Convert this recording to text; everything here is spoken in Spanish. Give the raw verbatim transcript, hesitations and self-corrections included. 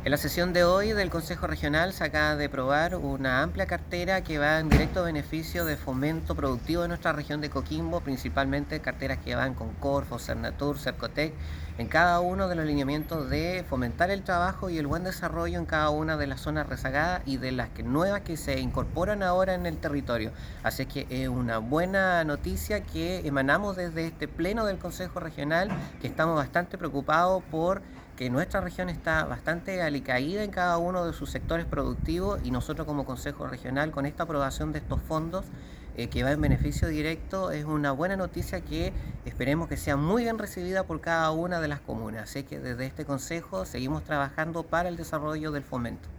En la sesión de hoy del Consejo Regional se acaba de aprobar una amplia cartera que va en directo beneficio de fomento productivo de nuestra región de Coquimbo, principalmente carteras que van con Corfo, Cernatur, Cercotec, en cada uno de los lineamientos de fomentar el trabajo y el buen desarrollo en cada una de las zonas rezagadas y de las que, nuevas que se incorporan ahora en el territorio. Así que es una buena noticia que emanamos desde este pleno del Consejo Regional, que estamos bastante preocupados por que nuestra región está bastante alicaída en cada uno de sus sectores productivos y nosotros como Consejo Regional con esta aprobación de estos fondos eh, que va en beneficio directo es una buena noticia que esperemos que sea muy bien recibida por cada una de las comunas. Así que desde este Consejo seguimos trabajando para el desarrollo del fomento.